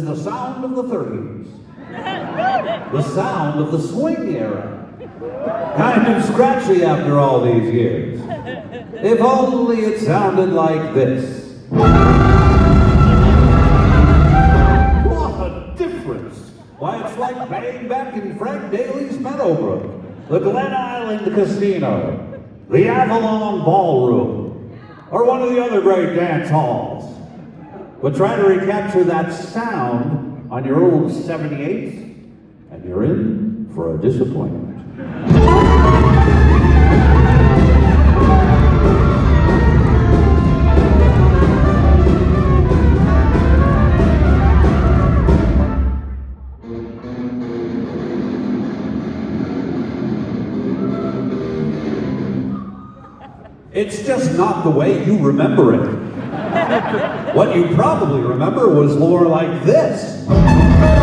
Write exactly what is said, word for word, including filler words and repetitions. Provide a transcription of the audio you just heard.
is the sound of the thirties. The sound of the swing era. Kind of scratchy after all these years. If only it sounded like this. What a difference! Why, it's like being back in Frank Daly's Meadowbrook, the Glen Island Casino, the Avalon Ballroom, or one of the other great dance halls. But try to recapture that sound on your old seventy-eight, and you're in for a disappointment. It's just not the way you remember it. What you probably remember was more like this.